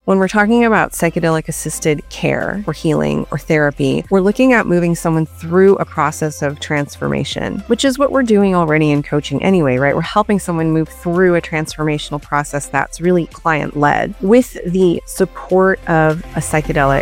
When we're talking about psychedelic-assisted care or healing or therapy, we're looking at moving someone through a process of transformation, which is what we're doing already in coaching anyway, right? We're helping someone move through a transformational process that's really client-led with the support of a psychedelic.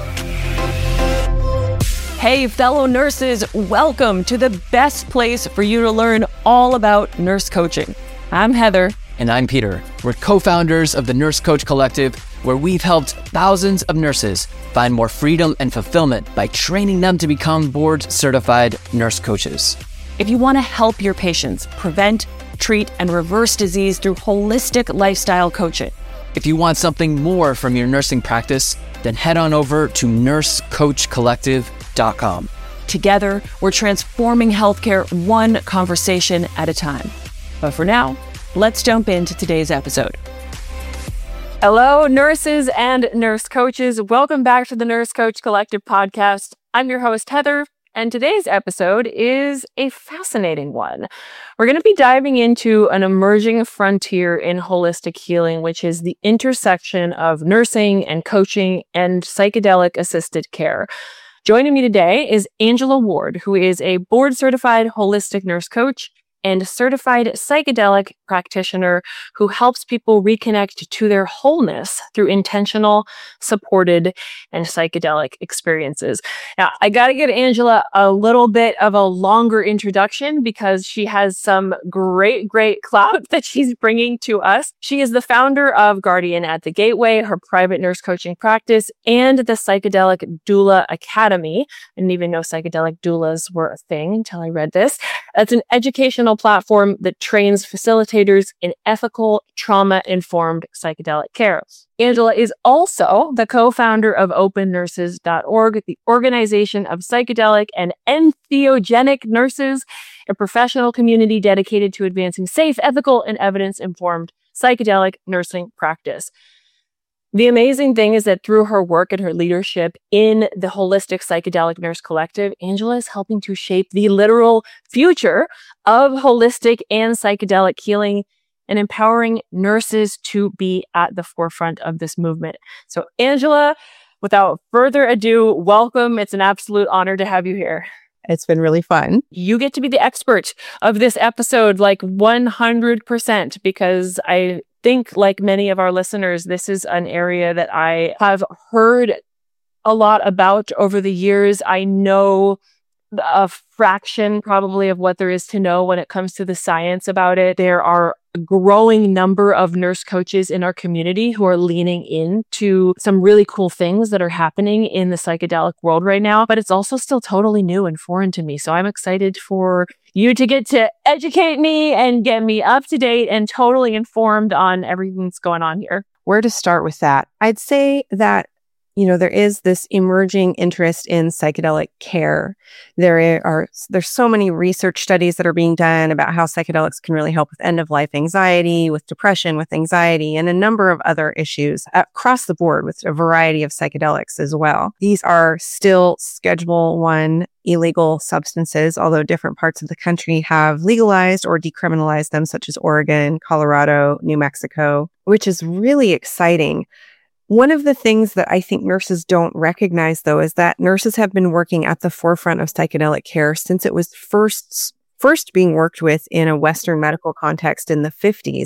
Hey, fellow nurses, welcome to the best place for you to learn all about nurse coaching. I'm Heather. And I'm Peter. We're co-founders of the Nurse Coach Collective, where we've helped thousands of nurses find more freedom and fulfillment by training them to become board-certified nurse coaches. If you want to help your patients prevent, treat, and reverse disease through holistic lifestyle coaching. If you want something more from your nursing practice, then head on over to nursecoachcollective.com. Together, we're transforming healthcare one conversation at a time. But for now, let's jump into today's episode. Hello, nurses and nurse coaches. Welcome back to the Nurse Coach Collective podcast. I'm your host, Heather, and today's episode is a fascinating one. We're going to be diving into an emerging frontier in holistic healing, which is the intersection of nursing and coaching and psychedelic-assisted care. Joining me today is Angela Ward, who is a board-certified holistic nurse coach and certified psychedelic practitioner who helps people reconnect to their wholeness through intentional, supported, and psychedelic experiences. Now, I got to give Angela a little bit of a longer introduction because she has some great clout that she's bringing to us. She is the founder of Guardian at the Gateway, her private nurse coaching practice, and the Psychedelic Doula Academy. I didn't even know psychedelic doulas were a thing until I read this. That's an educational platform that trains facilitators in ethical, trauma-informed psychedelic care. Angela is also the co-founder of OpenNurses.org, the organization of psychedelic and entheogenic nurses, a professional community dedicated to advancing safe, ethical, and evidence-informed psychedelic nursing practice. The amazing thing is that through her work and her leadership in the Holistic Psychedelic Nurse Collective, Angela is helping to shape the literal future of holistic and psychedelic healing and empowering nurses to be at the forefront of this movement. So Angela, without further ado, welcome. It's an absolute honor to have you here. It's been really fun. You get to be the expert of this episode, like 100%, because I think, like many of our listeners, this is an area that I have heard a lot about over the years. I know a fraction probably of what there is to know when it comes to the science about it. There are a growing number of nurse coaches in our community who are leaning into some really cool things that are happening in the psychedelic world right now, but it's also still totally new and foreign to me. So I'm excited for you to get to educate me and get me up to date and totally informed on everything that's going on here. Where to start with that? I'd say that there is this emerging interest in psychedelic care. There's so many research studies that are being done about how psychedelics can really help with end-of-life anxiety, with depression, with anxiety, and a number of other issues across the board with a variety of psychedelics as well. These are still Schedule I illegal substances, although different parts of the country have legalized or decriminalized them, such as Oregon, Colorado, New Mexico, which is really exciting. One of the things that I think nurses don't recognize, though, is that nurses have been working at the forefront of psychedelic care since it was first being worked with in a Western medical context in the 50s.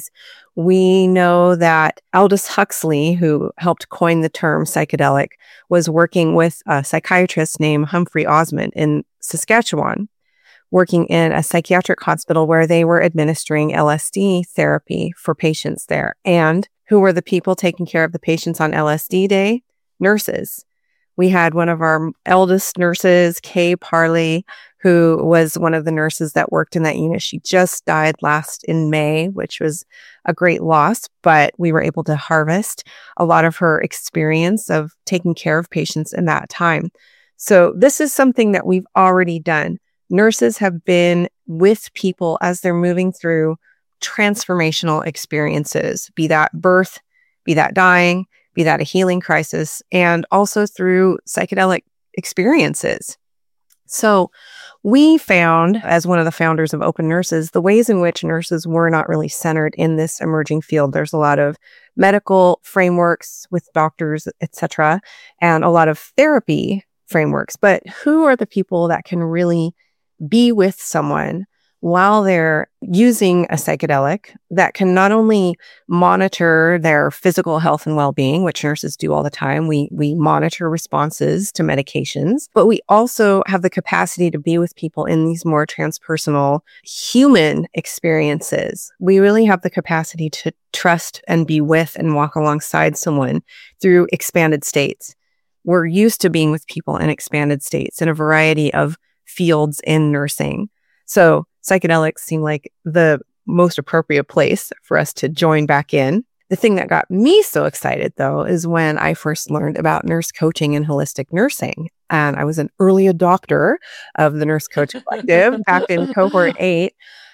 We know that Aldous Huxley, who helped coin the term psychedelic, was working with a psychiatrist named Humphrey Osmond in Saskatchewan, working in a psychiatric hospital where they were administering LSD therapy for patients there. And who were the people taking care of the patients on LSD day? Nurses. We had one of our eldest nurses, Kay Parley, who was one of the nurses that worked in that unit. She just died last in May, which was a great loss, but we were able to harvest a lot of her experience of taking care of patients in that time. So this is something that we've already done. Nurses have been with people as they're moving through transformational experiences, be that birth, be that dying, be that a healing crisis, and also through psychedelic experiences. So we found, as one of the founders of Open Nurses, the ways in which nurses were not really centered in this emerging field. There's a lot of medical frameworks with doctors, etc., and a lot of therapy frameworks. But who are the people that can really be with someone while they're using a psychedelic that can not only monitor their physical health and well-being, which nurses do all the time. We monitor responses to medications, but we also have the capacity to be with people in these more transpersonal human experiences. We really have the capacity to trust and be with and walk alongside someone through expanded states. We're used to being with people in expanded states in a variety of fields in nursing. So psychedelics seem like the most appropriate place for us to join back in. The thing that got me so excited, though, is when I first learned about nurse coaching and holistic nursing. And I was an early adopter of the Nurse Coach Collective back in cohort 8.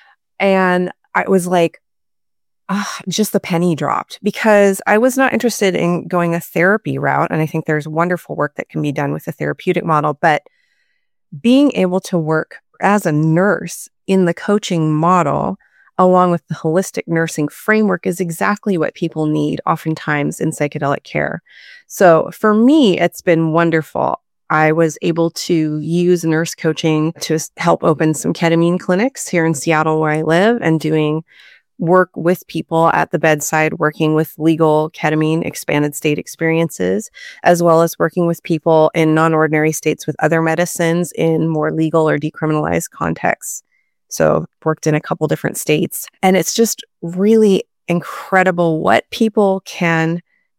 And I was like, just the penny dropped, because I was not interested in going a therapy route. And I think there's wonderful work that can be done with the therapeutic model. But being able to work as a nurse in the coaching model, along with the holistic nursing framework, is exactly what people need oftentimes in psychedelic care. So for me, it's been wonderful. I was able to use nurse coaching to help open some ketamine clinics here in Seattle, where I live, and doing work with people at the bedside, working with legal ketamine expanded state experiences, as well as working with people in non-ordinary states with other medicines in more legal or decriminalized contexts. So worked in a couple different states. And it's just really incredible what people can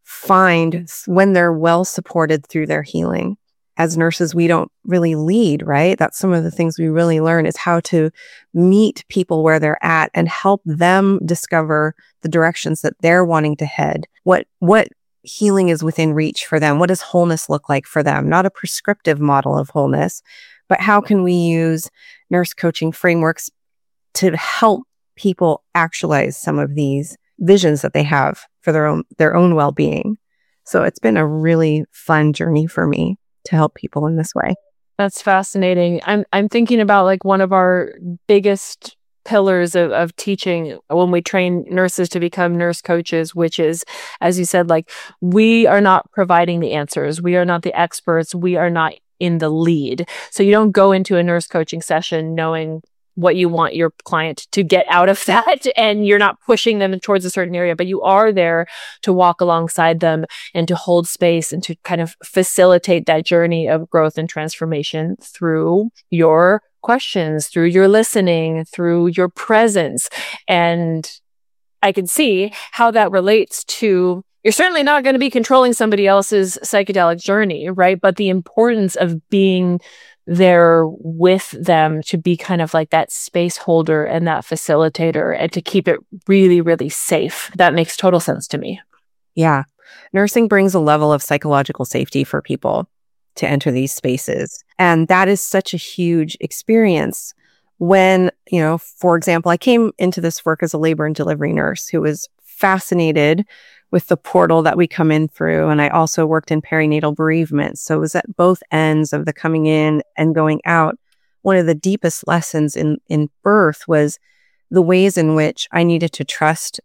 find when they're well supported through their healing. As nurses, we don't really lead, right? That's some of the things we really learn, is how to meet people where they're at and help them discover the directions that they're wanting to head. What healing is within reach for them? What does wholeness look like for them? Not a prescriptive model of wholeness, but how can we use nurse coaching frameworks to help people actualize some of these visions that they have for their own well-being? So it's been a really fun journey for me to help people in this way. That's fascinating. I'm thinking about like one of our biggest pillars of teaching when we train nurses to become nurse coaches, which is, as you said, like, we are not providing the answers. We are not the experts. We are not in the lead. So you don't go into a nurse coaching session knowing what you want your client to get out of that, and you're not pushing them towards a certain area, but you are there to walk alongside them and to hold space and to kind of facilitate that journey of growth and transformation through your questions, through your listening, through your presence. And I can see how that relates to, you're certainly not going to be controlling somebody else's psychedelic journey, right? But the importance of being there with them to be kind of like that space holder and that facilitator, and to keep it really, really safe. That makes total sense to me. Yeah. Nursing brings a level of psychological safety for people to enter these spaces. And that is such a huge experience when, for example, I came into this work as a labor and delivery nurse who was fascinated with the portal that we come in through. And I also worked in perinatal bereavement. So it was at both ends of the coming in and going out. One of the deepest lessons in birth was the ways in which I needed to trust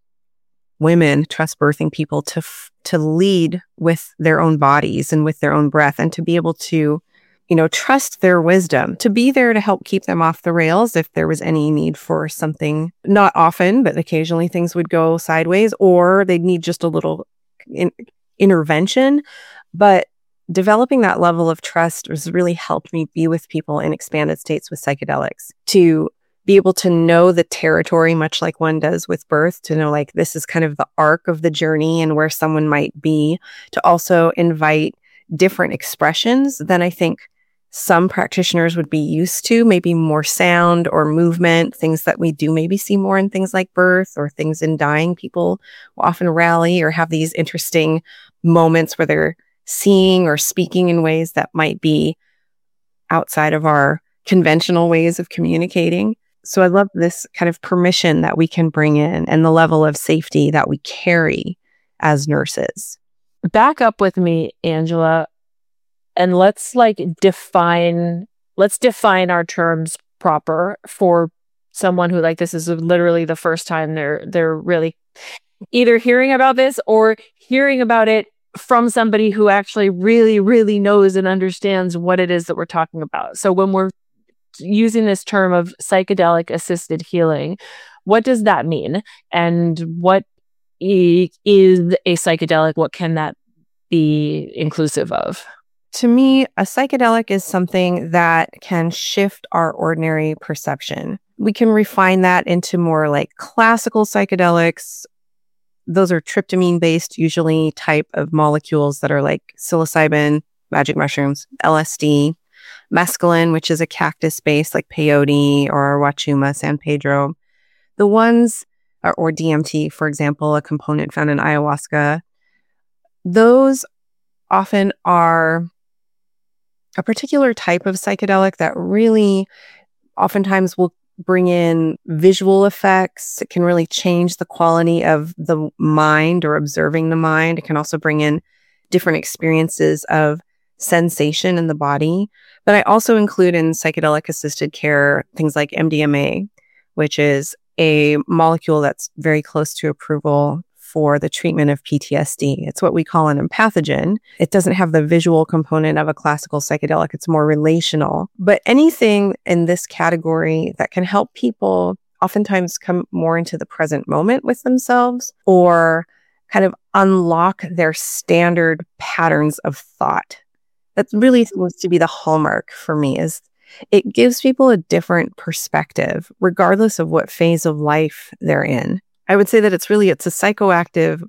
women, trust birthing people to lead with their own bodies and with their own breath, and to be able to, trust their wisdom, to be there to help keep them off the rails if there was any need for something. Not often, but occasionally things would go sideways, or they'd need just a little intervention. But developing that level of trust has really helped me be with people in expanded states with psychedelics, to be able to know the territory, much like one does with birth, to know like this is kind of the arc of the journey and where someone might be, to also invite different expressions than I think some practitioners would be used to, maybe more sound or movement, things that we do maybe see more in things like birth or things in dying. People will often rally or have these interesting moments where they're seeing or speaking in ways that might be outside of our conventional ways of communicating. So I love this kind of permission that we can bring in and the level of safety that we carry as nurses. Back up with me, Angela, and let's define let's define our terms proper for someone who, like, this is literally the first time they're really either hearing about this or hearing about it from somebody who actually really, really knows and understands what it is that we're talking about. So when we're using this term of psychedelic assisted healing, what does that mean? And what is a psychedelic? What can that be inclusive of? To me, a psychedelic is something that can shift our ordinary perception. We can refine that into more like classical psychedelics. Those are tryptamine-based, usually, type of molecules that are like psilocybin, magic mushrooms, LSD, mescaline, which is a cactus-based like peyote or wachuma, San Pedro. The ones, or DMT, for example, a component found in ayahuasca, those often are a particular type of psychedelic that really oftentimes will bring in visual effects. It can really change the quality of the mind or observing the mind. It can also bring in different experiences of sensation in the body. But I also include in psychedelic assisted care things like MDMA, which is a molecule that's very close to approval for the treatment of PTSD. It's what we call an empathogen. It doesn't have the visual component of a classical psychedelic. It's more relational. But anything in this category that can help people oftentimes come more into the present moment with themselves or kind of unlock their standard patterns of thought. That really seems to be the hallmark for me, is it gives people a different perspective, regardless of what phase of life they're in. I would say that it's a psychoactive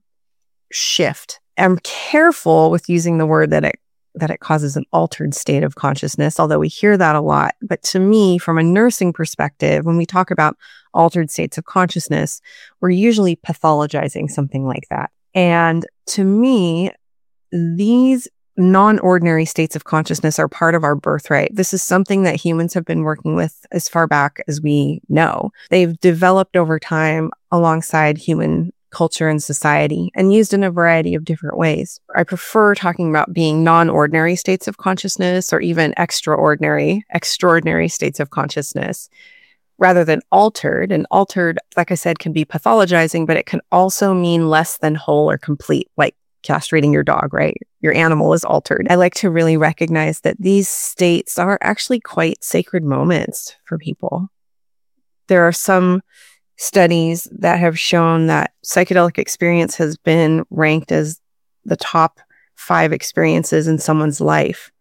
shift. I'm careful with using the word that it causes an altered state of consciousness, although we hear that a lot. But to me, from a nursing perspective, when we talk about altered states of consciousness, we're usually pathologizing something like that. And to me, these non-ordinary states of consciousness are part of our birthright. This is something that humans have been working with as far back as we know. They've developed over time alongside human culture and society and used in a variety of different ways. I prefer talking about being non-ordinary states of consciousness or even extraordinary states of consciousness rather than altered. And altered, like I said, can be pathologizing, but it can also mean less than whole or complete, like castrating your dog, right? Your animal is altered. I like to really recognize that these states are actually quite sacred moments for people. There are some studies that have shown that psychedelic experience has been ranked as the top 5 experiences in someone's life,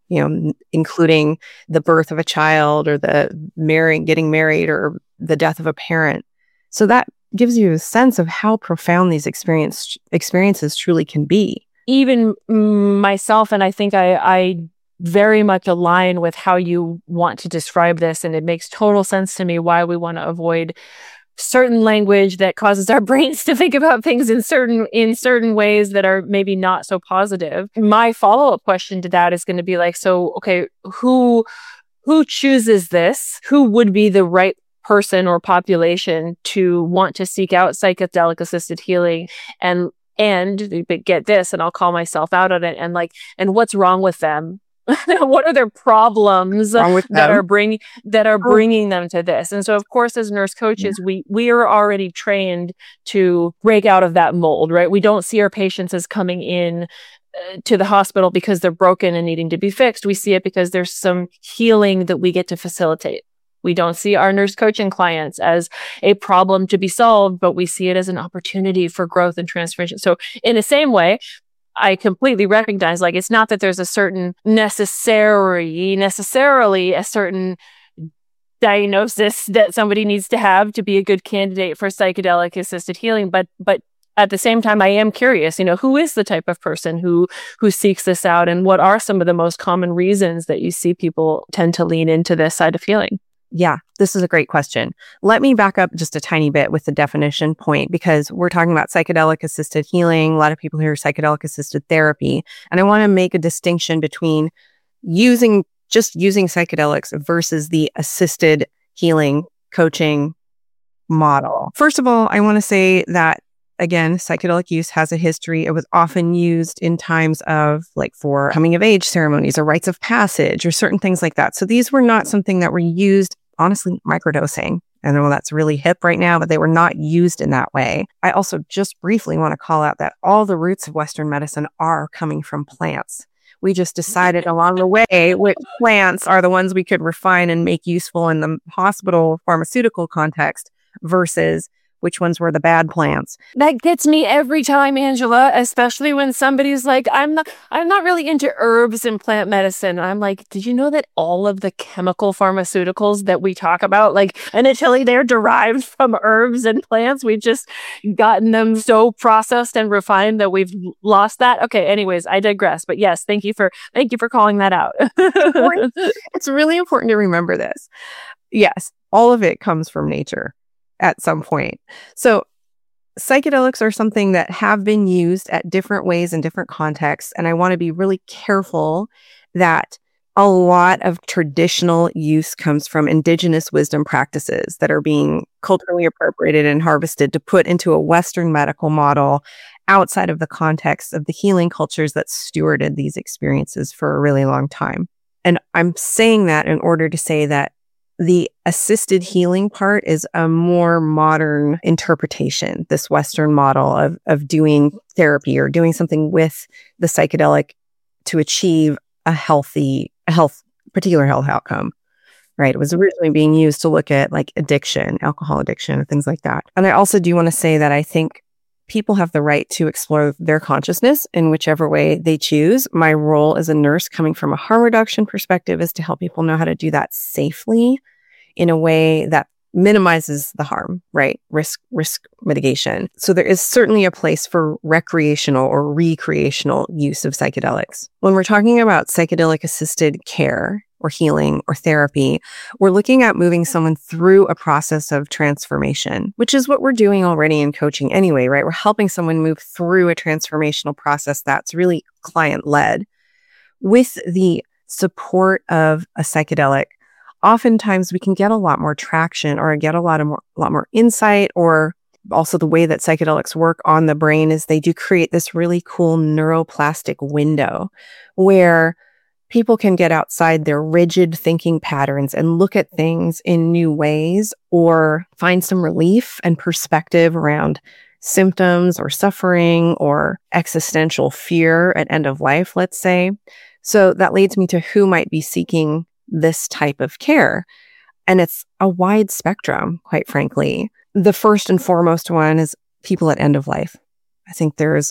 including the birth of a child or the getting married or the death of a parent. So that gives you a sense of how profound these experiences truly can be. Even myself, and I think I very much align with how you want to describe this, and it makes total sense to me why we want to avoid certain language that causes our brains to think about things in certain ways that are maybe not so positive. My follow-up question to that is going to be like, so, okay, who chooses this? Who would be the right person or population to want to seek out psychedelic assisted healing and get this, and I'll call myself out on it, and what's wrong with them? What are their problems that are bringing them to this? And so, of course, as nurse coaches, we are already trained to break out of that mold, right? We don't see our patients as coming in to the hospital because they're broken and needing to be fixed. We see it because there's some healing that we get to facilitate. We don't see our nurse coaching clients as a problem to be solved, but we see it as an opportunity for growth and transformation. So in the same way, I completely recognize, like, it's not that there's a certain necessarily a certain diagnosis that somebody needs to have to be a good candidate for psychedelic assisted healing, but at the same time, I am curious, who is the type of person who seeks this out, and what are some of the most common reasons that you see people tend to lean into this side of healing? Yeah, this is a great question. Let me back up just a tiny bit with the definition point, because we're talking about psychedelic assisted healing. A lot of people hear psychedelic assisted therapy. And I want to make a distinction between using psychedelics versus the assisted healing coaching model. First of all, I want to say that again, psychedelic use has a history. It was often used in times of like for coming of age ceremonies or rites of passage or certain things like that. So these were not something that were used, honestly, microdosing. I know that's really hip right now, but they were not used in that way. I also just briefly want to call out that all the roots of Western medicine are coming from plants. We just decided along the way which plants are the ones we could refine and make useful in the hospital pharmaceutical context versus which ones were the bad plants. That gets me every time, Angela, especially when somebody's like, I'm not really into herbs and plant medicine. I'm like, did you know that all of the chemical pharmaceuticals that we talk about, like initially they're derived from herbs and plants? We've just gotten them so processed and refined that we've lost that. Okay, anyways, I digress. But yes, thank you for calling that out. It's really important to remember this. Yes, all of it comes from nature at some point. So psychedelics are something that have been used at different ways in different contexts. And I want to be really careful that a lot of traditional use comes from indigenous wisdom practices that are being culturally appropriated and harvested to put into a Western medical model outside of the context of the healing cultures that stewarded these experiences for a really long time. And I'm saying that in order to say that the assisted healing part is a more modern interpretation, this Western model of doing therapy or doing something with the psychedelic to achieve a particular health outcome, right? It was originally being used to look at like addiction, alcohol addiction, and things like that. And I also do want to say that I think people have the right to explore their consciousness in whichever way they choose. My role as a nurse coming from a harm reduction perspective is to help people know how to do that safely in a way that minimizes the harm, right? Risk mitigation. So there is certainly a place for recreational or recreational use of psychedelics. When we're talking about psychedelic assisted care or healing or therapy, we're looking at moving someone through a process of transformation, which is what we're doing already in coaching anyway, right? We're helping someone move through a transformational process that's really client-led. With the support of a psychedelic, oftentimes we can get a lot more traction or get a lot more insight, or also the way that psychedelics work on the brain is they do create this really cool neuroplastic window where people can get outside their rigid thinking patterns and look at things in new ways or find some relief and perspective around symptoms or suffering or existential fear at end of life, let's say. So that leads me to who might be seeking this type of care. And it's a wide spectrum, quite frankly. The first and foremost one is people at end of life. I think there's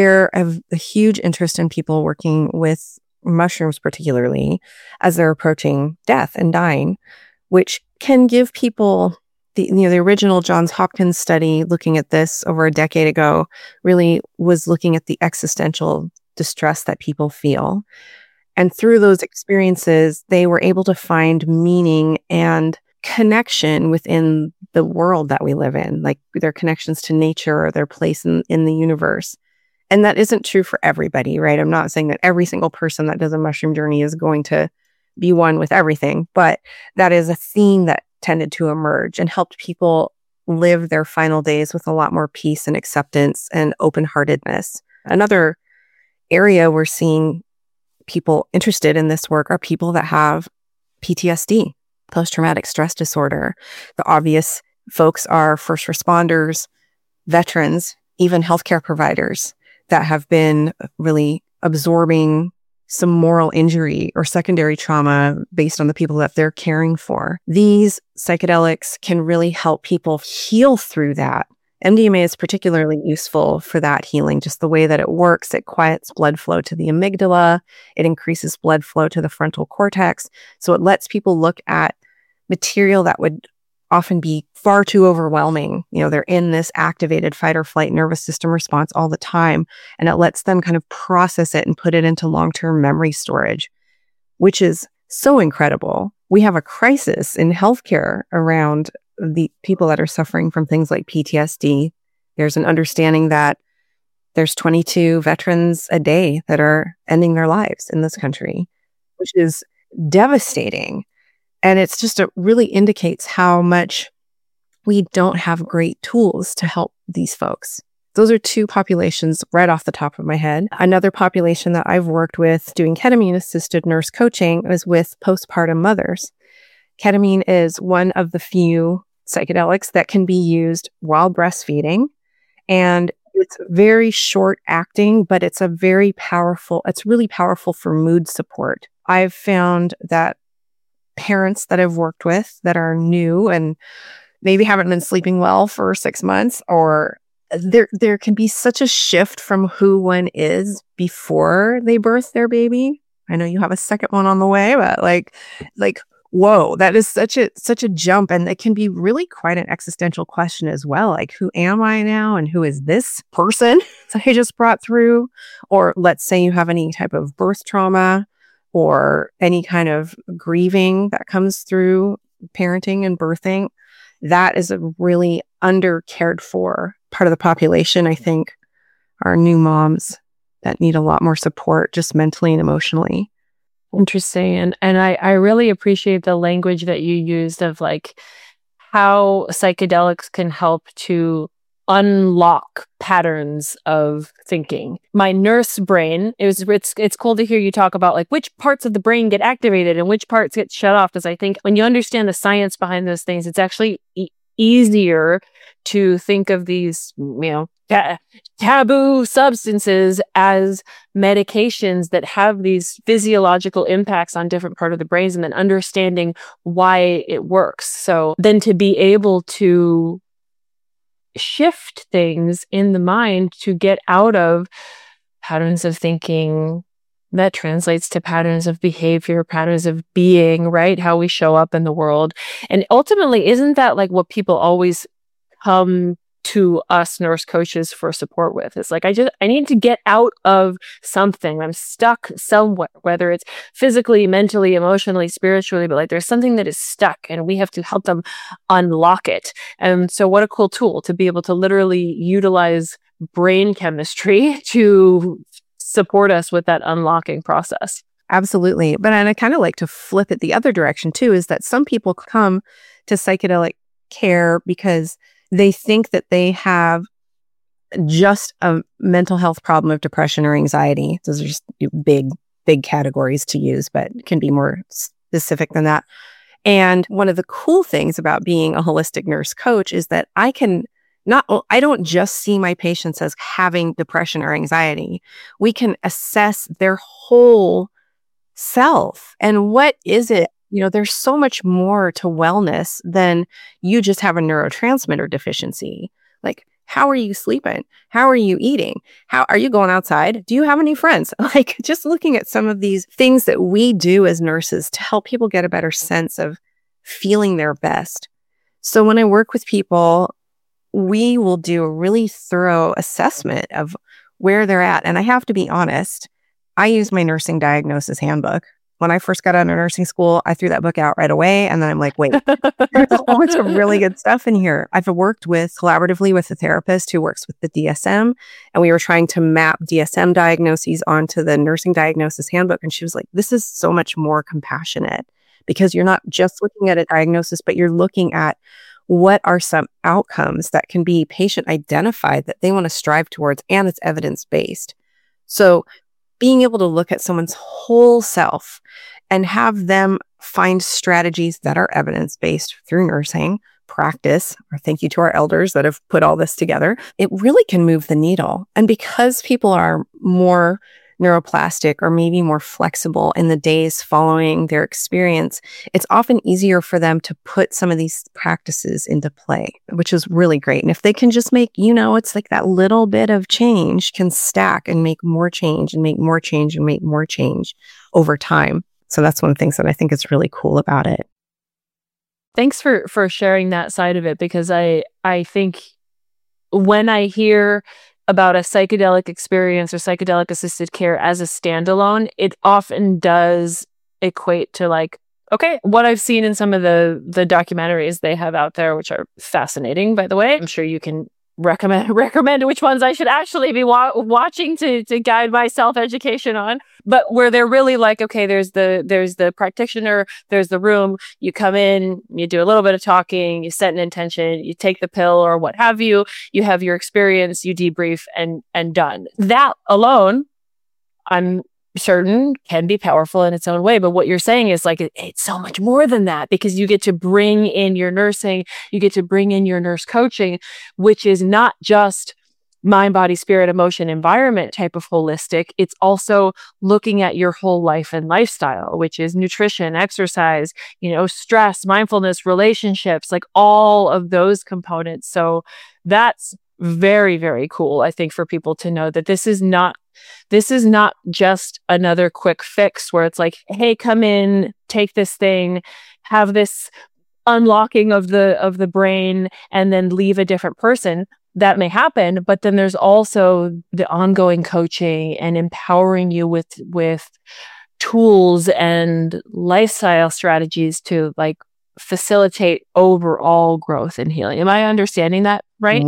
a huge interest in people working with mushrooms, particularly as they're approaching death and dying, which can give people the original Johns Hopkins study looking at this over a decade ago really was looking at the existential distress that people feel. And through those experiences, they were able to find meaning and connection within the world that we live in, like their connections to nature or their place in the universe. And that isn't true for everybody, right? I'm not saying that every single person that does a mushroom journey is going to be one with everything, but that is a theme that tended to emerge and helped people live their final days with a lot more peace and acceptance and open-heartedness. Another area we're seeing people interested in this work are people that have PTSD, post-traumatic stress disorder. The obvious folks are first responders, veterans, even healthcare providers that have been really absorbing some moral injury or secondary trauma based on the people that they're caring for. These psychedelics can really help people heal through that. MDMA is particularly useful for that healing, just the way that it works. It quiets blood flow to the amygdala. It increases blood flow to the frontal cortex. So it lets people look at material that would often be far too overwhelming. They're in this activated fight or flight nervous system response all the time. And it lets them kind of process it and put it into long-term memory storage, which is so incredible. We have a crisis in healthcare around the people that are suffering from things like PTSD. There's an understanding that there's 22 veterans a day that are ending their lives in this country, which is devastating. And it's just, it really indicates how much we don't have great tools to help these folks. Those are two populations right off the top of my head. Another population that I've worked with doing ketamine-assisted nurse coaching is with postpartum mothers. Ketamine is one of the few psychedelics that can be used while breastfeeding. And it's very short acting, but it's really powerful for mood support. I've found that parents that I've worked with that are new and maybe haven't been sleeping well for 6 months, or there can be such a shift from who one is before they birth their baby. I know you have a second one on the way, but like, whoa, that is such a jump. And it can be really quite an existential question as well. Like, who am I now? And who is this person that I just brought through? Or let's say you have any type of birth trauma or any kind of grieving that comes through parenting and birthing. That is a really under cared for part of the population. I think are new moms that need a lot more support just mentally and emotionally. Interesting. And I really appreciate the language that you used of like how psychedelics can help to unlock patterns of thinking. My nurse brain, it's cool to hear you talk about like which parts of the brain get activated and which parts get shut off. Because I think when you understand the science behind those things, it's actually easier to think of these, taboo substances as medications that have these physiological impacts on different parts of the brains, and then understanding why it works. So then to be able to shift things in the mind to get out of patterns of thinking that translates to patterns of behavior, patterns of being, right? How we show up in the world. And ultimately, isn't that like what people always come to us nurse coaches for support with? It's like, I need to get out of something. I'm stuck somewhere, whether it's physically, mentally, emotionally, spiritually, but like there's something that is stuck and we have to help them unlock it. And so what a cool tool to be able to literally utilize brain chemistry to support us with that unlocking process. Absolutely. But I kind of like to flip it the other direction too, is that some people come to psychedelic care because they think that they have just a mental health problem of depression or anxiety. Those are just big categories to use, but can be more specific than that. And one of the cool things about being a holistic nurse coach is that I don't just see my patients as having depression or anxiety. We can assess their whole self. And what is it? There's so much more to wellness than you just have a neurotransmitter deficiency. Like, how are you sleeping? How are you eating? How are you going outside? Do you have any friends? Like, just looking at some of these things that we do as nurses to help people get a better sense of feeling their best. So when I work with people, we will do a really thorough assessment of where they're at. And I have to be honest, I use my nursing diagnosis handbook. When I first got out of nursing school, I threw that book out right away. And then I'm like, wait, there's a whole bunch of really good stuff in here. I've worked collaboratively with a therapist who works with the DSM. And we were trying to map DSM diagnoses onto the nursing diagnosis handbook. And she was like, this is so much more compassionate because you're not just looking at a diagnosis, but you're looking at what are some outcomes that can be patient identified that they want to strive towards, and it's evidence-based. So being able to look at someone's whole self and have them find strategies that are evidence-based through nursing practice, or thank you to our elders that have put all this together, it really can move the needle. And because people are more neuroplastic or maybe more flexible in the days following their experience, it's often easier for them to put some of these practices into play, which is really great. And if they can just make, it's like that little bit of change can stack and make more change and make more change and make more change over time. So that's one of the things that I think is really cool about it. Thanks for sharing that side of it, because I think when I hear about a psychedelic experience or psychedelic assisted care as a standalone, it often does equate to like, okay, what I've seen in some of the documentaries they have out there, which are fascinating, by the way. I'm sure you can recommend which ones I should actually be watching to guide my self-education on. But where they're really like, okay, there's the practitioner, there's the room, you come in, you do a little bit of talking, you set an intention, you take the pill or what have you, you have your experience, you debrief and done. That alone, I'm certain can be powerful in its own way. But what you're saying is like, it's so much more than that, because you get to bring in your nursing, you get to bring in your nurse coaching, which is not just mind, body, spirit, emotion, environment type of holistic. It's also looking at your whole life and lifestyle, which is nutrition, exercise, stress, mindfulness, relationships, like all of those components. So that's very, very cool, I think, for people to know that this is not just another quick fix where it's like, hey, come in, take this thing, have this unlocking of the brain, and then leave a different person. That may happen, but then there's also the ongoing coaching and empowering you with tools and lifestyle strategies to like facilitate overall growth and healing. Am I understanding that right?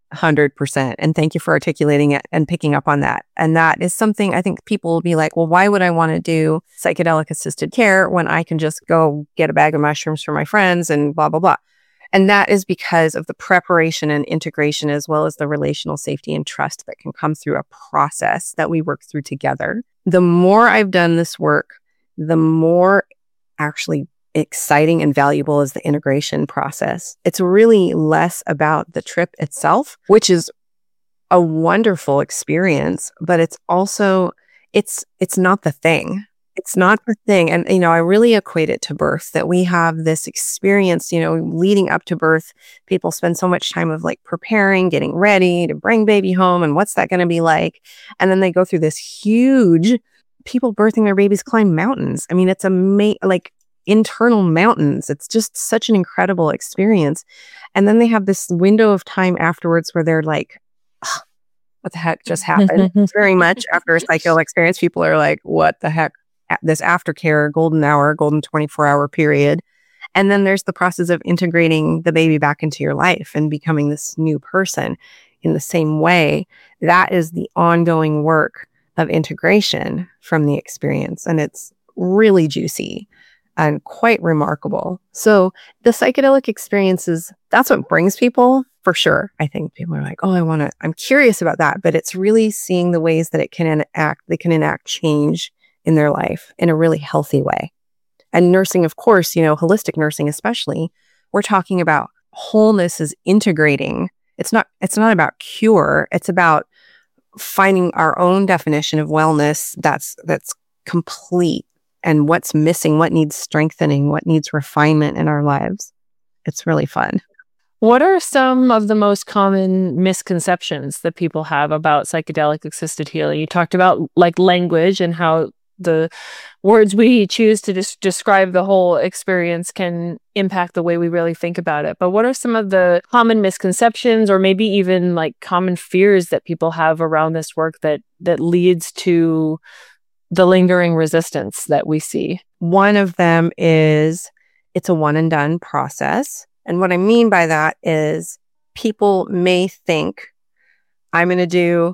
100%. And thank you for articulating it and picking up on that. And that is something I think people will be like, well, why would I want to do psychedelic assisted care when I can just go get a bag of mushrooms for my friends and blah, blah, blah. And that is because of the preparation and integration, as well as the relational safety and trust that can come through a process that we work through together. The more I've done this work, the more actually exciting and valuable is the integration process. It's really less about the trip itself, which is a wonderful experience, but it's also, it's not the thing. It's not the thing. And, I really equate it to birth, that we have this experience, leading up to birth. People spend so much time of like preparing, getting ready to bring baby home. And what's that going to be like? And then they go through this huge, people birthing their babies climb mountains. I mean, it's like internal mountains. It's just such an incredible experience. And then they have this window of time afterwards where they're like, oh, what the heck just happened? Very much after a psychedelic experience, people are like, what the heck? This aftercare, golden 24-hour period. And then there's the process of integrating the baby back into your life and becoming this new person in the same way. That is the ongoing work of integration from the experience. And it's really juicy and quite remarkable. So the psychedelic experiences, that's what brings people for sure. I think people are like, oh, I'm curious about that. But it's really seeing the ways that they can enact change in their life in a really healthy way. And nursing, of course, holistic nursing especially, we're talking about wholeness is integrating. It's not about cure. It's about finding our own definition of wellness that's complete, and what's missing, what needs strengthening, what needs refinement in our lives. It's really fun. What are some of the most common misconceptions that people have about psychedelic assisted healing? You talked about like language and how the words we choose to describe the whole experience can impact the way we really think about it. But what are some of the common misconceptions, or maybe even like common fears that people have around this work that leads to the lingering resistance that we see? One of them is it's a one and done process. And what I mean by that is people may think I'm going to do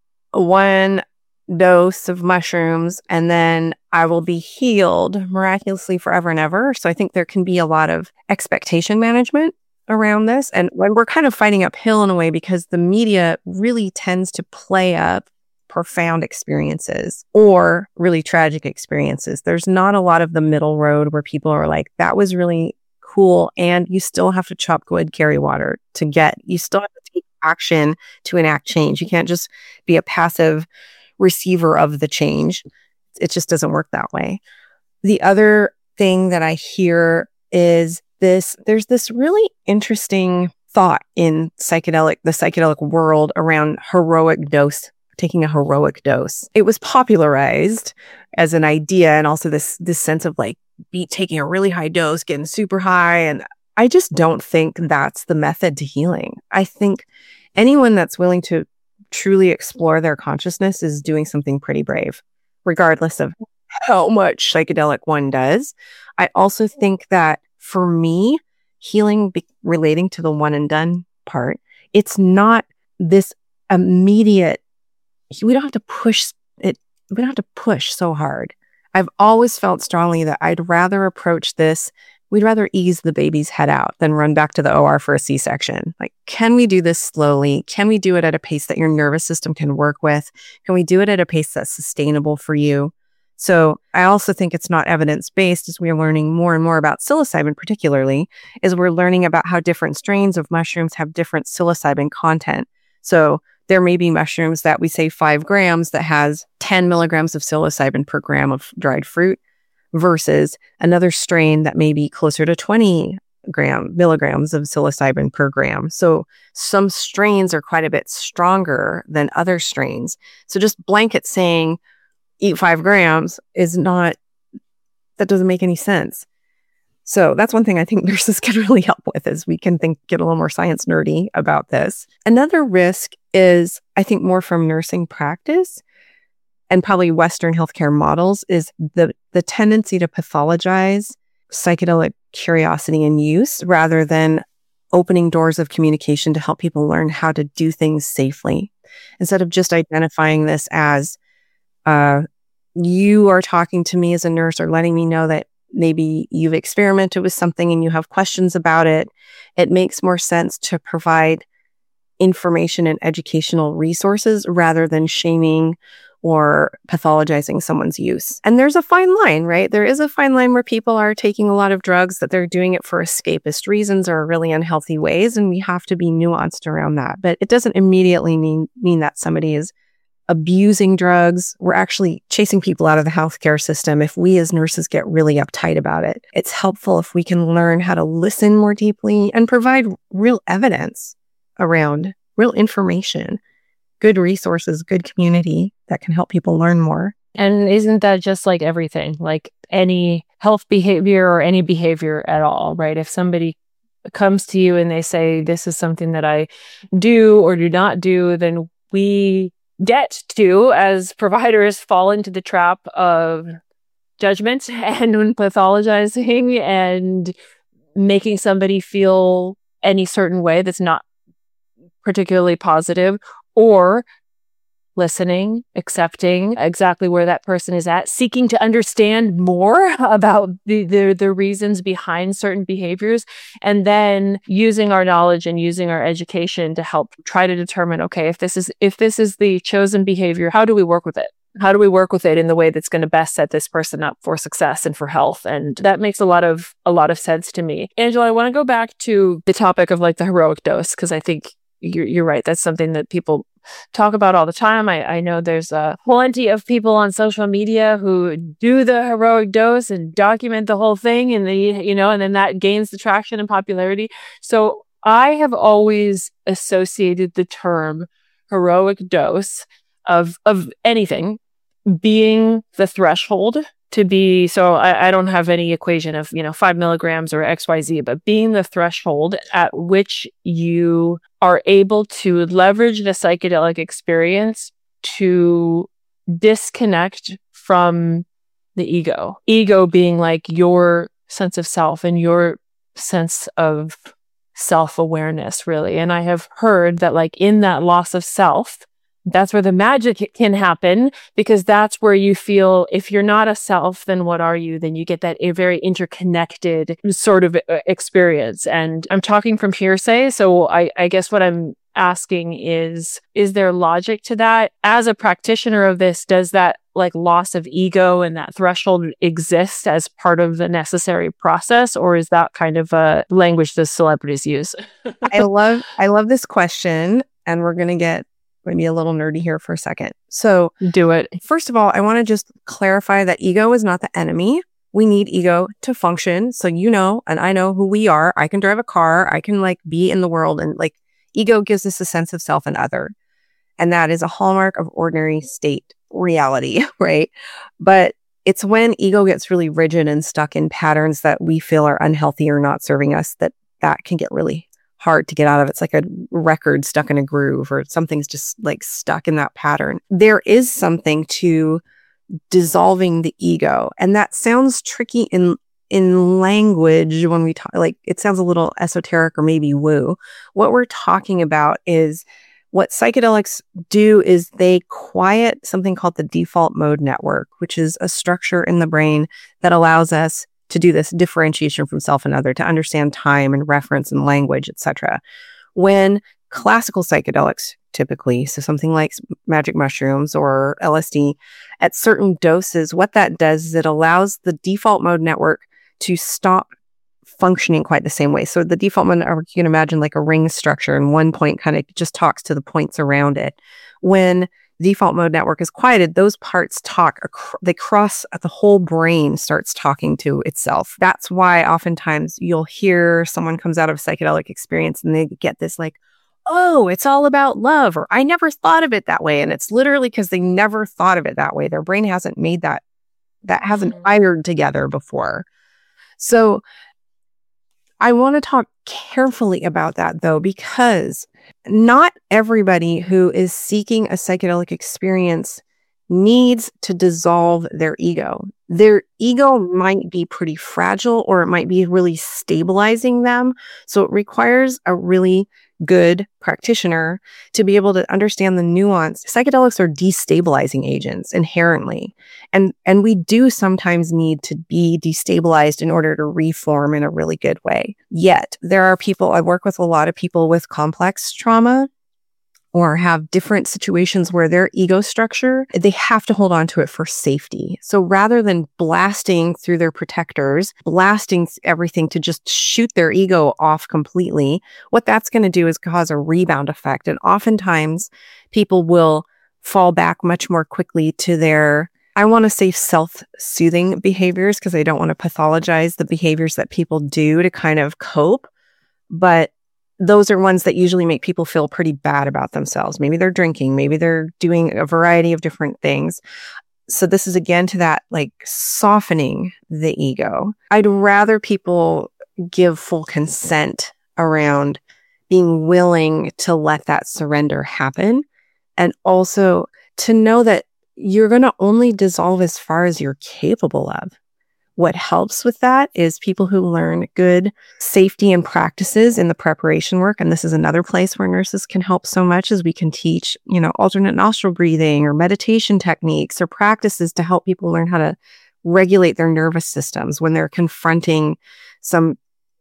one dose of mushrooms and then I will be healed miraculously forever and ever. So I think there can be a lot of expectation management around this. And when we're kind of fighting uphill in a way, because the media really tends to play up profound experiences or really tragic experiences. There's not a lot of the middle road where people are like, that was really cool. And you still have to chop wood, carry water you still have to take action to enact change. You can't just be a passive receiver of the change. It just doesn't work that way. The other thing that I hear is there's this really interesting thought in the psychedelic world around taking a heroic dose. It was popularized as an idea, and also this sense of like taking a really high dose, getting super high. And I just don't think that's the method to healing. I think anyone that's willing to truly explore their consciousness is doing something pretty brave, regardless of how much psychedelic one does. I also think that for me, healing relating to the one and done part it's not this immediate, we don't have to push it. We don't have to push so hard. I've always felt strongly that I'd rather approach this. We'd rather ease the baby's head out than run back to the OR for a C-section. Like, can we do this slowly? Can we do it at a pace that your nervous system can work with? Can we do it at a pace that's sustainable for you? So I also think it's not evidence-based, as we are learning more and more about psilocybin particularly, is we're learning about how different strains of mushrooms have different psilocybin content. So there may be mushrooms that we say 5 grams that has 10 milligrams of psilocybin per gram of dried fruit versus another strain that may be closer to 20 milligrams of psilocybin per gram. So some strains are quite a bit stronger than other strains. So just blanket saying eat 5 grams that doesn't make any sense. So that's one thing I think nurses can really help with, is we can get a little more science nerdy about this. Another risk is, I think, more from nursing practice and probably Western healthcare models, is the tendency to pathologize psychedelic curiosity and use rather than opening doors of communication to help people learn how to do things safely. Instead of just identifying this as you are talking to me as a nurse or letting me know that maybe you've experimented with something and you have questions about it, it makes more sense to provide information and educational resources rather than shaming or pathologizing someone's use. And there's a fine line, right? There is a fine line where people are taking a lot of drugs, that they're doing it for escapist reasons or really unhealthy ways, and we have to be nuanced around that. But it doesn't immediately mean that somebody is abusing drugs. We're actually chasing people out of the healthcare system if we as nurses get really uptight about it. It's helpful if we can learn how to listen more deeply and provide real evidence around real information, good resources, good community that can help people learn more. And isn't that just like everything, like any health behavior or any behavior at all, right? If somebody comes to you and they say, this is something that I do or do not do, then we get to, as providers, fall into the trap of judgment and pathologizing and making somebody feel any certain way that's not particularly positive, or listening, accepting exactly where that person is at, seeking to understand more about the reasons behind certain behaviors, and then using our knowledge and using our education to help try to determine, okay, if this is the chosen behavior, how do we work with it? How do we work with it in the way that's going to best set this person up for success and for health? And that makes a lot of sense to me. Angela, I want to go back to the topic of like the heroic dose, because I think you're right. That's something that people talk about all the time. I know there's plenty of people on social media who do the heroic dose and document the whole thing, and and then that gains the traction and popularity. So I have always associated the term heroic dose of anything being the threshold to be, so I don't have any equation of, 5 milligrams or XYZ, but being the threshold at which you are able to leverage the psychedelic experience to disconnect from the ego. Ego being like your sense of self and your sense of self-awareness, really. And I have heard that like in that loss of self, that's where the magic can happen, because that's where you feel, if you're not a self, then what are you? Then you get that a very interconnected sort of experience. And I'm talking from hearsay. So I guess what I'm asking is there logic to that? As a practitioner of this, does that like loss of ego and that threshold exist as part of the necessary process? Or is that kind of a language that celebrities use? I love this question, and we're going to get maybe a little nerdy here for a second. So do it. First of all, I want to just clarify that ego is not the enemy. We need ego to function. So and I know who we are. I can drive a car. I can be in the world, and ego gives us a sense of self and other. And that is a hallmark of ordinary state reality, right? But it's when ego gets really rigid and stuck in patterns that we feel are unhealthy or not serving us that can get really hard to get out of. It's like a record stuck in a groove, or something's just stuck in that pattern. There is something to dissolving the ego, and that sounds tricky in in language, when we talk, like, it sounds a little esoteric or maybe woo. What we're talking about is what psychedelics do is they quiet something called the default mode network, which is a structure in the brain that allows us to do this differentiation from self and other, to understand time and reference and language, etc. When classical psychedelics, typically, so something like magic mushrooms or LSD, at certain doses, what that does is it allows the default mode network to stop functioning quite the same way. So the default mode network, you can imagine like a ring structure, and one point kind of just talks to the points around it. When default mode network is quieted, those parts they cross, the whole brain starts talking to itself. That's why oftentimes you'll hear someone comes out of a psychedelic experience and they get this like, oh, it's all about love, or I never thought of it that way. And it's literally because they never thought of it that way. Their brain hasn't made that hasn't wired together before. So I want to talk carefully about that, though, because not everybody who is seeking a psychedelic experience needs to dissolve their ego. Their ego might be pretty fragile, or it might be really stabilizing them. So it requires a really good practitioner to be able to understand the nuance. Psychedelics are destabilizing agents inherently. And we do sometimes need to be destabilized in order to reform in a really good way. Yet there are people, I work with a lot of people with complex trauma or have different situations where their ego structure, they have to hold on to it for safety. So rather than blasting through their protectors, blasting everything to just shoot their ego off completely, what that's going to do is cause a rebound effect. And oftentimes people will fall back much more quickly to their, I want to say, self-soothing behaviors, because I don't want to pathologize the behaviors that people do to kind of cope. But those are ones that usually make people feel pretty bad about themselves. Maybe they're drinking, maybe they're doing a variety of different things. So this is again to that, like, softening the ego. I'd rather people give full consent around being willing to let that surrender happen. And also to know that you're going to only dissolve as far as you're capable of. What helps with that is people who learn good safety and practices in the preparation work. And this is another place where nurses can help so much, as we can teach, alternate nostril breathing or meditation techniques or practices to help people learn how to regulate their nervous systems when they're confronting some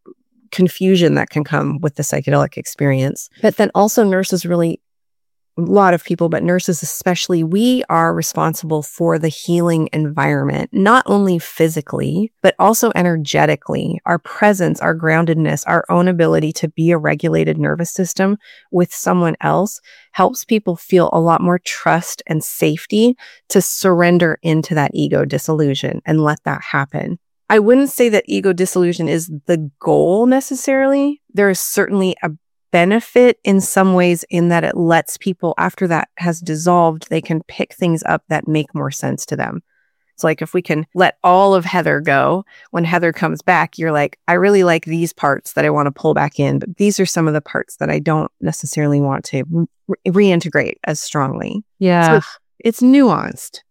confusion that can come with the psychedelic experience. But then also nurses really, a lot of people, but nurses especially, we are responsible for the healing environment, not only physically, but also energetically. Our presence, our groundedness, our own ability to be a regulated nervous system with someone else helps people feel a lot more trust and safety to surrender into that ego dissolution and let that happen. I wouldn't say that ego dissolution is the goal necessarily. There is certainly a benefit in some ways in that it lets people, after that has dissolved, they can pick things up that make more sense to them. It's like if we can let all of Heather go, when Heather comes back, you're like, I really like these parts that I want to pull back in, but these are some of the parts that I don't necessarily want to reintegrate as strongly. Yeah. So it's nuanced.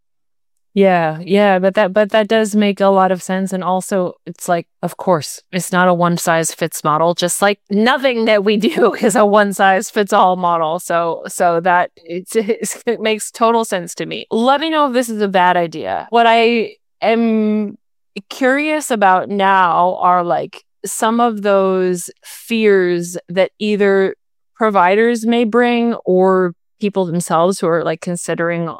Yeah, but that does make a lot of sense. And also, it's like, of course, it's not a one-size-fits model, just like nothing that we do is a one-size-fits-all model. So that it makes total sense to me. Let me know if this is a bad idea. What I am curious about now are like some of those fears that either providers may bring or people themselves who are like considering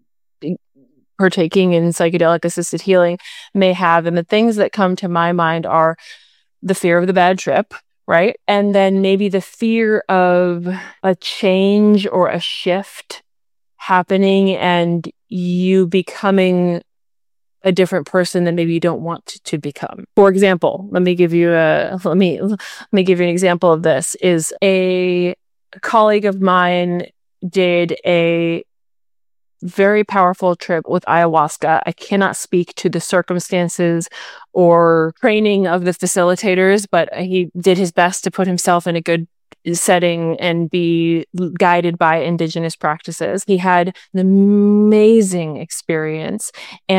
partaking in psychedelic assisted healing may have. And the things that come to my mind are the fear of the bad trip, right? And then maybe the fear of a change or a shift happening and you becoming a different person than maybe you don't want to become. For example, let me give you an example of this. Is a colleague of mine did a very powerful trip with ayahuasca. I cannot speak to the circumstances or training of the facilitators, but he did his best to put himself in a good setting and be guided by indigenous practices. He had an amazing experience. And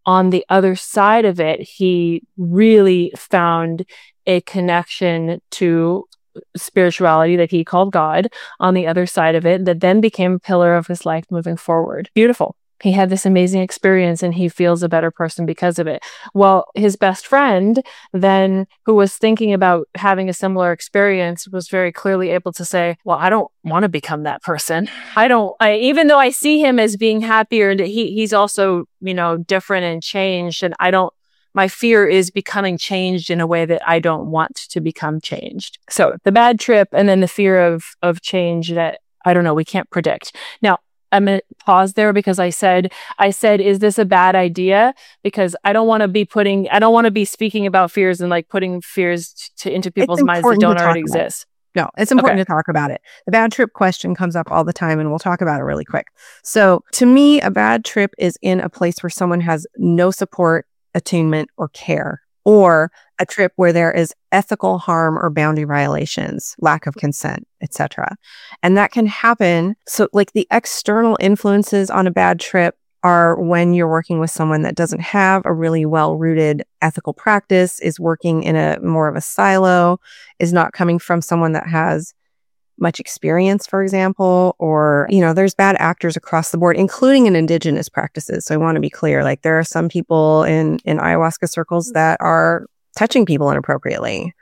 on the other side of it, he really found a connection to spirituality that he called God on the other side of it, that then became a pillar of his life moving forward. Beautiful. He had this amazing experience and he feels a better person because of it. Well, his best friend then, who was thinking about having a similar experience, was very clearly able to say, well, I don't want to become that person. Even though I see him as being happier, he's also, different and changed. And my fear is becoming changed in a way that I don't want to become changed. So the bad trip and then the fear of change that, I don't know, we can't predict. Now, I'm going to pause there because I said, is this a bad idea? Because I don't want to be speaking about fears and like putting fears into people's minds that don't already exist. No, it's important to talk about it. The bad trip question comes up all the time and we'll talk about it really quick. So to me, a bad trip is in a place where someone has no support, attunement, or care, or a trip where there is ethical harm or boundary violations, lack of consent, etc. And that can happen. So like the external influences on a bad trip are when you're working with someone that doesn't have a really well-rooted ethical practice, is working in a more of a silo, is not coming from someone that has much experience, for example, or, there's bad actors across the board, including in indigenous practices. So I want to be clear, like there are some people in ayahuasca circles that are touching people inappropriately.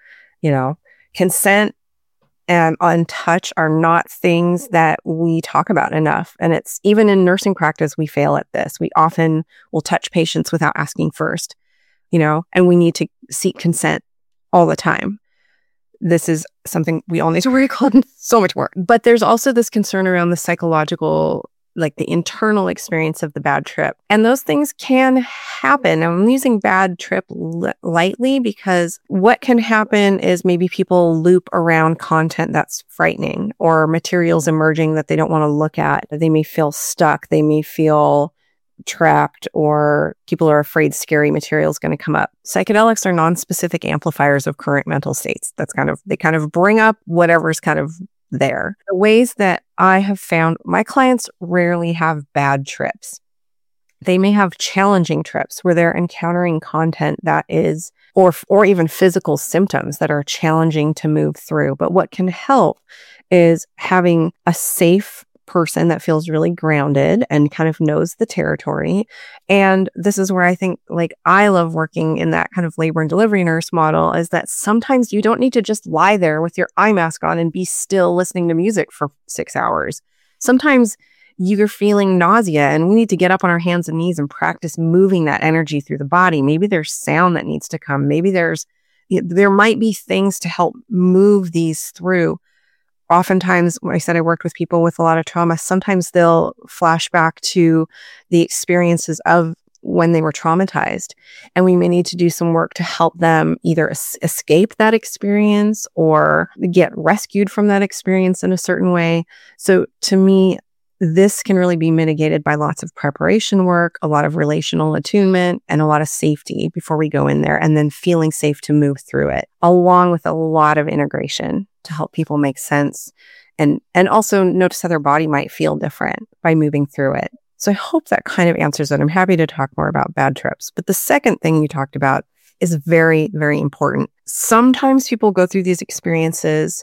Consent and touch are not things that we talk about enough. And it's even in nursing practice, we fail at this. We often will touch patients without asking first, and we need to seek consent all the time. This is something we all need to work on so much more. But there's also this concern around the psychological, like the internal experience of the bad trip. And those things can happen. I'm using bad trip lightly because what can happen is maybe people loop around content that's frightening or materials emerging that they don't want to look at. They may feel stuck. They may feel trapped, or people are afraid scary material is going to come up. Psychedelics are non-specific amplifiers of current mental states. They kind of bring up whatever's kind of there. The ways that I have found, my clients rarely have bad trips. They may have challenging trips where they're encountering content that is, or even physical symptoms that are challenging to move through. But what can help is having a safe person that feels really grounded and kind of knows the territory. And this is where I think, like, I love working in that kind of labor and delivery nurse model, is that sometimes you don't need to just lie there with your eye mask on and be still listening to music for 6 hours. Sometimes you're feeling nausea and we need to get up on our hands and knees and practice moving that energy through the body. Maybe there's sound that needs to come. Maybe there might be things to help move these through. Oftentimes, when I said I worked with people with a lot of trauma, sometimes they'll flash back to the experiences of when they were traumatized. And we may need to do some work to help them either escape that experience or get rescued from that experience in a certain way. So to me, this can really be mitigated by lots of preparation work, a lot of relational attunement, and a lot of safety before we go in there, and then feeling safe to move through it, along with a lot of integration to help people make sense and also notice how their body might feel different by moving through it. So I hope that kind of answers it. I'm happy to talk more about bad trips. But the second thing you talked about is very, very important. Sometimes people go through these experiences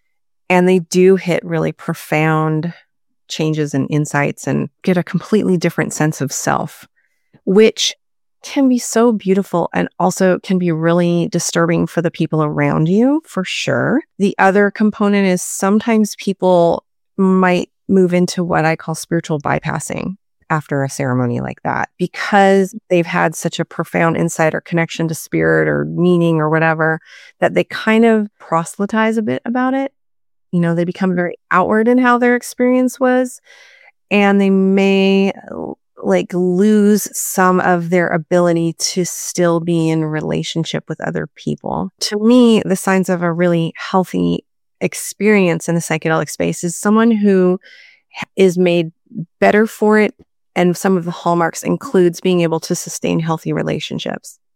and they do hit really profound changes and insights and get a completely different sense of self, which can be so beautiful and also can be really disturbing for the people around you, for sure. The other component is sometimes people might move into what I call spiritual bypassing after a ceremony like that, because they've had such a profound insight or connection to spirit or meaning or whatever, that they kind of proselytize a bit about it. They become very outward in how their experience was, and they may lose some of their ability to still be in relationship with other people. To me, the signs of a really healthy experience in the psychedelic space is someone who is made better for it. And some of the hallmarks includes being able to sustain healthy relationships.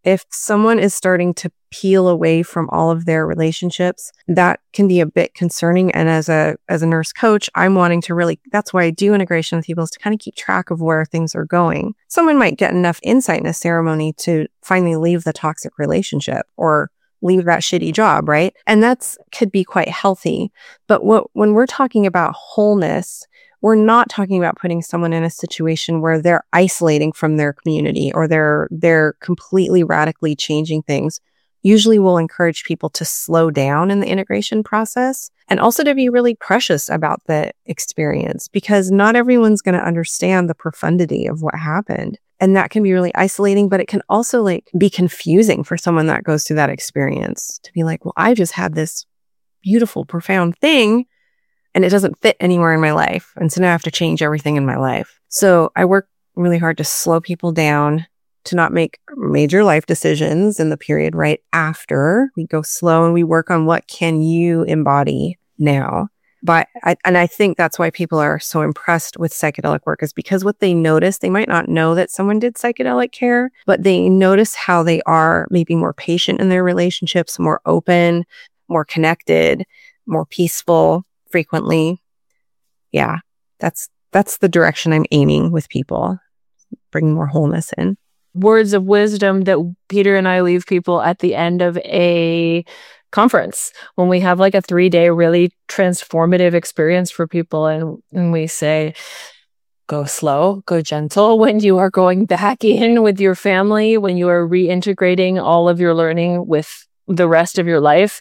If someone is starting to peel away from all of their relationships, that can be a bit concerning. And as a nurse coach, I'm wanting to really, that's why I do integration with people, is to kind of keep track of where things are going. Someone might get enough insight in a ceremony to finally leave the toxic relationship or leave that shitty job, right? And that's could be quite healthy. But when we're talking about wholeness, we're not talking about putting someone in a situation where they're isolating from their community or they're completely radically changing things. Usually we'll encourage people to slow down in the integration process and also to be really precious about the experience, because not everyone's going to understand the profundity of what happened. And that can be really isolating, but it can also be confusing for someone that goes through that experience to be like, well, I just had this beautiful, profound thing and it doesn't fit anywhere in my life. And so now I have to change everything in my life. So I work really hard to slow people down, to not make major life decisions in the period right after. We go slow and we work on what can you embody now. But I think that's why people are so impressed with psychedelic work, is because what they notice, they might not know that someone did psychedelic care, but they notice how they are maybe more patient in their relationships, more open, more connected, more peaceful frequently. Yeah, that's the direction I'm aiming with people, bring more wholeness in. Words of wisdom that Peter and I leave people at the end of a conference when we have like a 3-day really transformative experience for people, and we say, go slow, go gentle when you are going back in with your family, when you are reintegrating all of your learning with the rest of your life,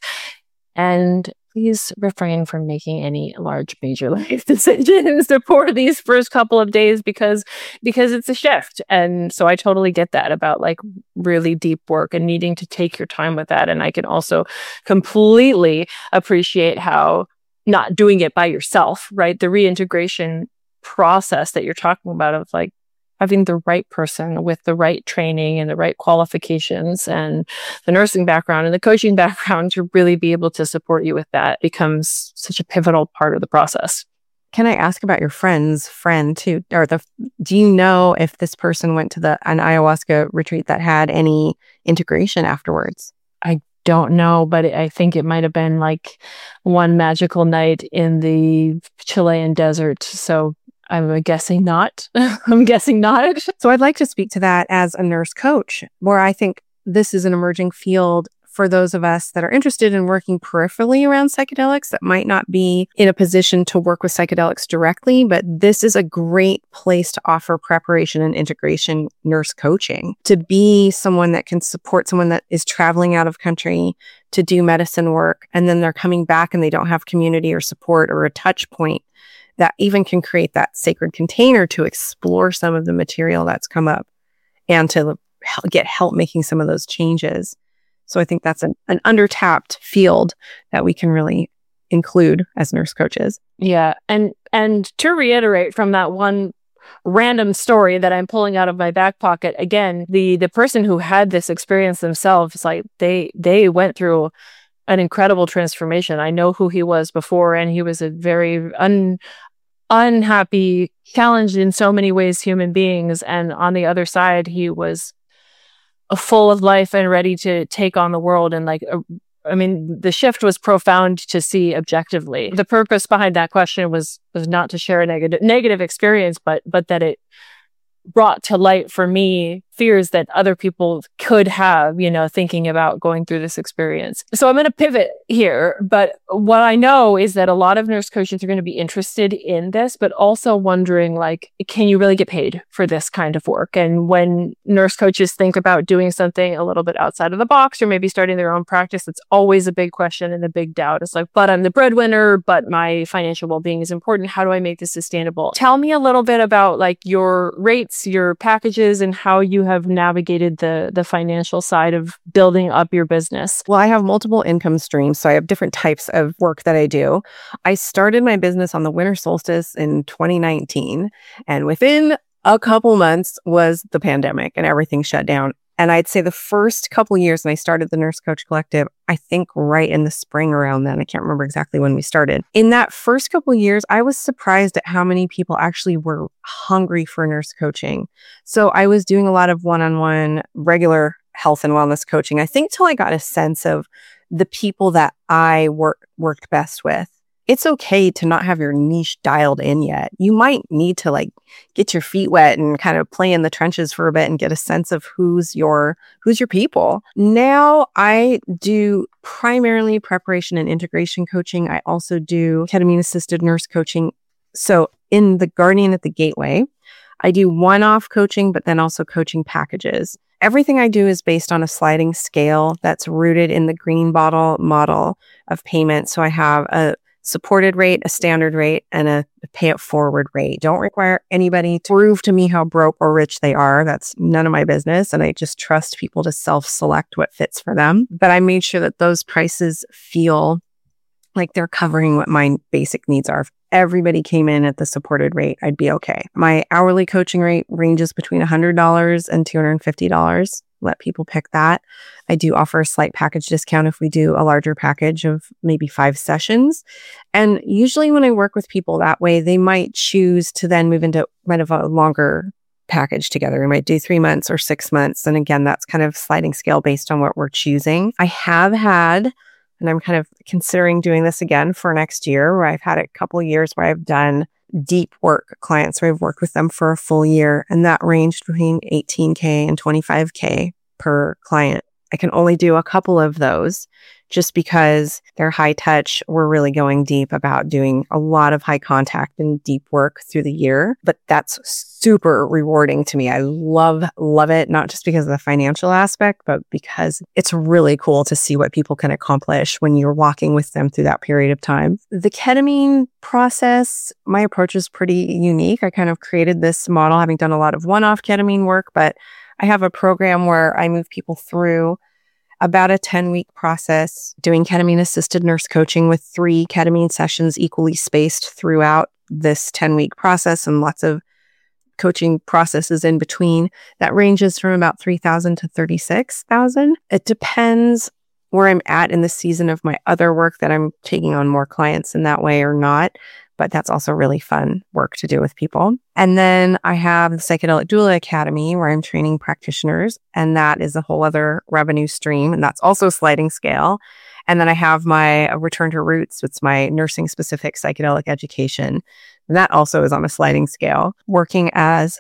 and please refrain from making any large major life decisions for these first couple of days because it's a shift. And so I totally get that about like really deep work and needing to take your time with that. And I can also completely appreciate how not doing it by yourself, right? The reintegration process that you're talking about of like having the right person with the right training and the right qualifications and the nursing background and the coaching background to really be able to support you with that becomes such a pivotal part of the process. Can I ask about your friend's friend too? Or do you know if this person went to an ayahuasca retreat that had any integration afterwards? I don't know, but I think it might have been like one magical night in the Chilean desert. So I'm guessing not. So I'd like to speak to that as a nurse coach, where I think this is an emerging field for those of us that are interested in working peripherally around psychedelics that might not be in a position to work with psychedelics directly. But this is a great place to offer preparation and integration nurse coaching, to be someone that can support someone that is traveling out of country to do medicine work. And then they're coming back and they don't have community or support or a touch point that even can create that sacred container to explore some of the material that's come up and to get help making some of those changes. So I think that's an undertapped field that we can really include as nurse coaches. Yeah. And to reiterate from that one random story that I'm pulling out of my back pocket, again, the person who had this experience themselves, like they went through an incredible transformation. I know who he was before, and he was a very unhappy, challenged in so many ways human beings. And on the other side, he was full of life and ready to take on the world. And the shift was profound to see objectively. The purpose behind that question was not to share a negative experience, but that it brought to light for me fears that other people could have, thinking about going through this experience. So I'm going to pivot here, but what I know is that a lot of nurse coaches are going to be interested in this, but also wondering, can you really get paid for this kind of work? And when nurse coaches think about doing something a little bit outside of the box or maybe starting their own practice, it's always a big question and a big doubt. It's like, but I'm the breadwinner, but my financial well-being is important. How do I make this sustainable? Tell me a little bit about your rates, your packages, and how you have navigated the financial side of building up your business. Well, I have multiple income streams, so I have different types of work that I do. I started my business on the winter solstice in 2019, and within a couple months was the pandemic and everything shut down. And I'd say the first couple years when I started the Nurse Coach Collective, I think right in the spring around then, I can't remember exactly when we started. In that first couple years, I was surprised at how many people actually were hungry for nurse coaching. So I was doing a lot of one-on-one regular health and wellness coaching, I think, till I got a sense of the people that I worked best with. It's okay to not have your niche dialed in yet. You might need to like get your feet wet and kind of play in the trenches for a bit and get a sense of who's your people. Now I do primarily preparation and integration coaching. I also do ketamine assisted nurse coaching. So in the Guardian at the Gateway, I do one-off coaching, but then also coaching packages. Everything I do is based on a sliding scale that's rooted in the green bottle model of payment. So I have a supported rate, a standard rate, and a pay it forward rate. Don't require anybody to prove to me how broke or rich they are. That's none of my business. And I just trust people to self-select what fits for them. But I made sure that those prices feel like they're covering what my basic needs are. If everybody came in at the supported rate, I'd be okay. My hourly coaching rate ranges between $100 and $250. Let people pick that. I do offer a slight package discount if we do a larger package of maybe 5 sessions. And usually when I work with people that way, they might choose to then move into kind of a longer package together. We might do 3 months or 6 months. And again, that's kind of sliding scale based on what we're choosing. I have had, and I'm kind of considering doing this again for next year, where I've had a couple of years where I've done deep work clients where I've worked with them for a full year, and that ranged between $18K and $25K per client. I can only do a couple of those just because they're high touch. We're really going deep about doing a lot of high contact and deep work through the year, but that's super rewarding to me. I love it, not just because of the financial aspect, but because it's really cool to see what people can accomplish when you're walking with them through that period of time. The ketamine process, my approach is pretty unique. I kind of created this model, having done a lot of one-off ketamine work, but I have a program where I move people through about a 10-week process, doing ketamine-assisted nurse coaching with 3 ketamine sessions equally spaced throughout this 10-week process and lots of coaching processes in between. That ranges from about $3,000 to $36,000. It depends where I'm at in the season of my other work, that I'm taking on more clients in that way or not. But that's also really fun work to do with people. And then I have the Psychedelic Doula Academy, where I'm training practitioners, and that is a whole other revenue stream, and that's also sliding scale. And then I have my Return to Roots, it's my nursing-specific psychedelic education, and that also is on a sliding scale. Working as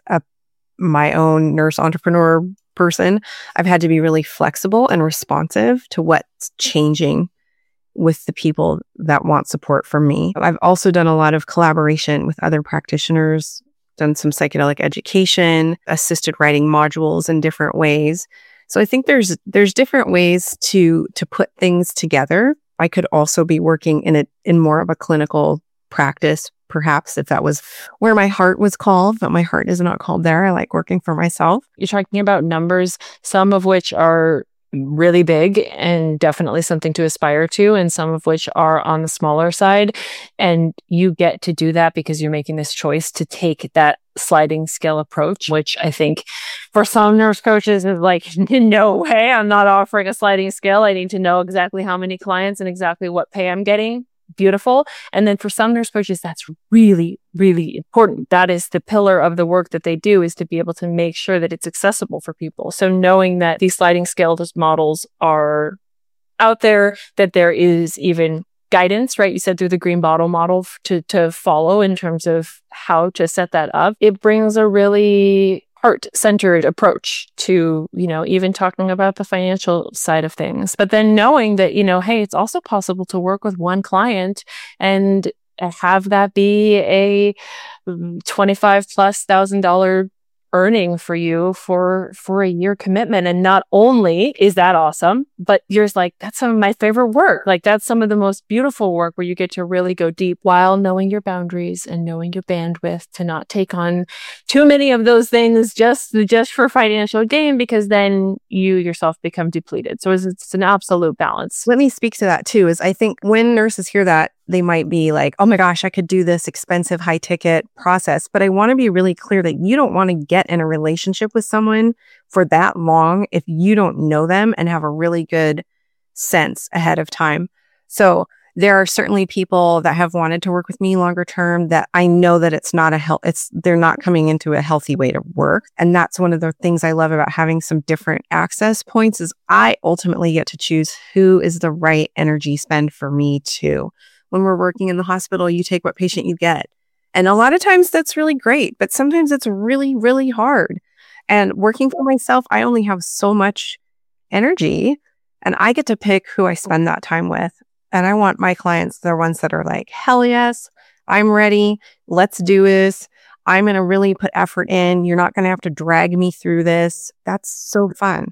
my own nurse entrepreneur person, I've had to be really flexible and responsive to what's changing with the people that want support from me. I've also done a lot of collaboration with other practitioners, done some psychedelic education, assisted writing modules in different ways. So I think there's different ways to put things together. I could also be working in more of a clinical practice, perhaps, if that was where my heart was called, but my heart is not called there. I like working for myself. You're talking about numbers, some of which are really big and definitely something to aspire to, and some of which are on the smaller side. And you get to do that because you're making this choice to take that sliding scale approach, which I think for some nurse coaches is like, no way, I'm not offering a sliding scale. I need to know exactly how many clients and exactly what pay I'm getting. Beautiful. And then for some nurse coaches, that's really, really important. That is the pillar of the work that they do, is to be able to make sure that it's accessible for people. So knowing that these sliding scale models are out there, that there is even guidance, right? You said through the green bottle model to follow in terms of how to set that up. It brings a really heart-centered approach to, even talking about the financial side of things. But then knowing that, hey, it's also possible to work with one client and have that be a $25,000+ earning for you for a year commitment. And not only is that awesome, but you're like, that's some of my favorite work. Like, that's some of the most beautiful work, where you get to really go deep while knowing your boundaries and knowing your bandwidth to not take on too many of those things just for financial gain, because then you yourself become depleted. So it's an absolute balance. Let me speak to that too, is I think when nurses hear that, they might be like, oh my gosh, I could do this expensive high ticket process. But I want to be really clear that you don't want to get in a relationship with someone for that long if you don't know them and have a really good sense ahead of time. So There are certainly people that have wanted to work with me longer term that I know that it's not they're not coming into a healthy way to work. And that's one of the things I love about having some different access points is I ultimately get to choose who is the right energy spend for me too. When we're working in the hospital, you take what patient you get. And a lot of times that's really great, but sometimes it's really, really hard. And working for myself, I only have so much energy and I get to pick who I spend that time with. And I want my clients, they're ones that are like, hell yes, I'm ready. Let's do this. I'm going to really put effort in. You're not going to have to drag me through this. That's so fun.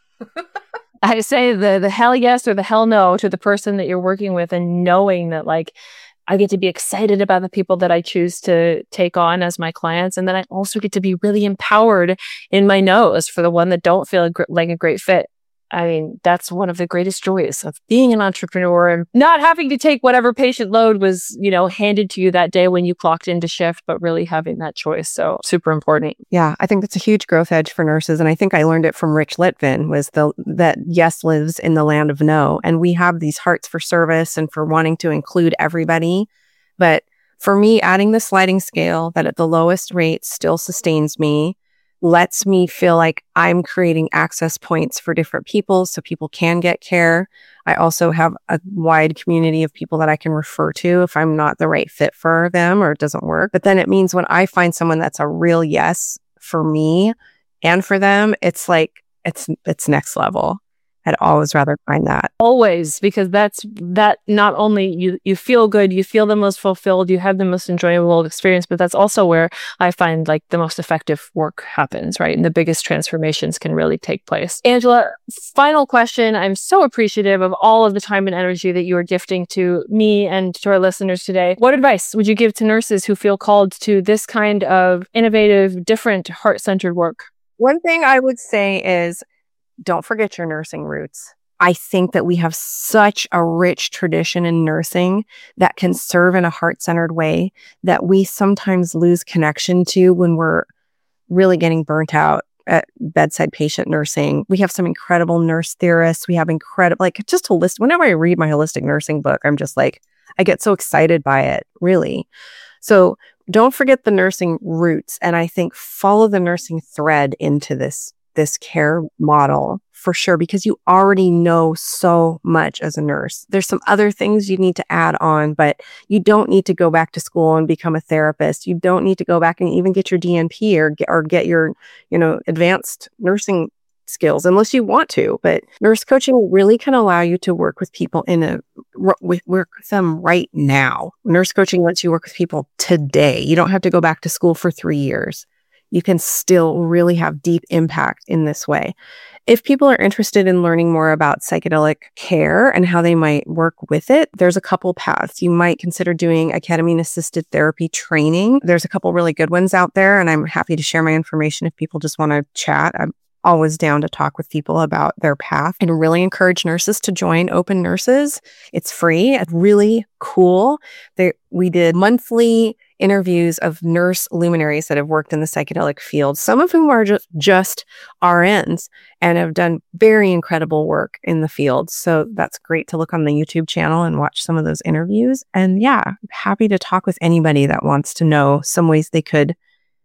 I say the hell yes or the hell no to the person that you're working with, and knowing that like I get to be excited about the people that I choose to take on as my clients. And then I also get to be really empowered in my no's for the one that don't feel like a great fit. I mean, that's one of the greatest joys of being an entrepreneur and not having to take whatever patient load was, handed to you that day when you clocked into shift, but really having that choice. So super important. Yeah, I think that's a huge growth edge for nurses. And I think I learned it from Rich Litvin was that yes lives in the land of no. And we have these hearts for service and for wanting to include everybody. But for me, adding the sliding scale that at the lowest rate still sustains me, lets me feel like I'm creating access points for different people so people can get care. I also have a wide community of people that I can refer to if I'm not the right fit for them or it doesn't work. But then it means when I find someone that's a real yes for me and for them, it's like, it's next level. I'd always rather find that. Always, because that not only you feel good, you feel the most fulfilled, you have the most enjoyable experience, but that's also where I find like the most effective work happens, right? And the biggest transformations can really take place. Angela, final question. I'm so appreciative of all of the time and energy that you are gifting to me and to our listeners today. What advice would you give to nurses who feel called to this kind of innovative, different, heart-centered work? One thing I would say is, don't forget your nursing roots. I think that we have such a rich tradition in nursing that can serve in a heart-centered way that we sometimes lose connection to when we're really getting burnt out at bedside patient nursing. We have some incredible nurse theorists. We have incredible, just a list. Whenever I read my holistic nursing book, I'm just like, I get so excited by it, really. So don't forget the nursing roots. And I think follow the nursing thread into this care model for sure, because you already know so much as a nurse. There's some other things you need to add on, but you don't need to go back to school and become a therapist. You don't need to go back and even get your DNP or get your, advanced nursing skills unless you want to. But nurse coaching really can allow you to work with people work with them right now. Nurse coaching lets you work with people today. You don't have to go back to school for 3 years. You can still really have deep impact in this way. If people are interested in learning more about psychedelic care and how they might work with it, there's a couple paths. You might consider doing a ketamine-assisted therapy training. There's a couple really good ones out there, and I'm happy to share my information if people just want to chat. I'm always down to talk with people about their path and really encourage nurses to join Open Nurses. It's free. It's really cool. We did monthly interviews of nurse luminaries that have worked in the psychedelic field, some of whom are just RNs and have done very incredible work in the field. So that's great to look on the YouTube channel and watch some of those interviews. And yeah, I'm happy to talk with anybody that wants to know some ways they could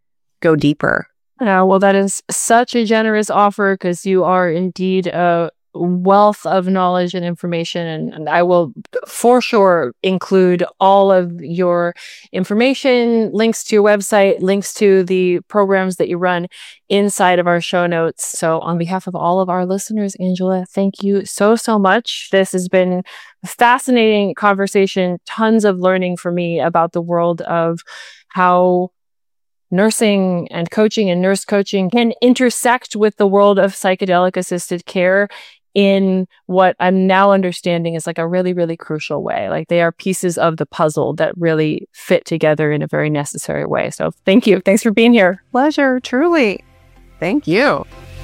go deeper. Well, that is such a generous offer because you are indeed a wealth of knowledge and information. And I will for sure include all of your information, links to your website, links to the programs that you run inside of our show notes. So on behalf of all of our listeners, Angela, thank you so much. This has been a fascinating conversation, tons of learning for me about the world of how nursing and coaching and nurse coaching can intersect with the world of psychedelic assisted care in what I'm now understanding is like a really, really crucial way. Like they are pieces of the puzzle that really fit together in a very necessary way. So thank you. Thanks for being here. Pleasure, truly. Thank you.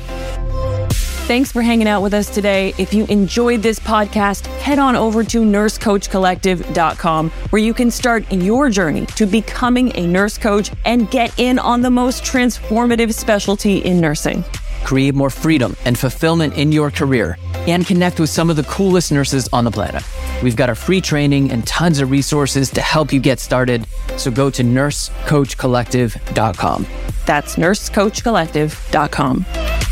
Thanks for hanging out with us today. If you enjoyed this podcast, head on over to nursecoachcollective.com where you can start your journey to becoming a nurse coach and get in on the most transformative specialty in nursing. Create more freedom and fulfillment in your career and connect with some of the coolest nurses on the planet. We've got a free training and tons of resources to help you get started. So go to nursecoachcollective.com. That's nursecoachcollective.com.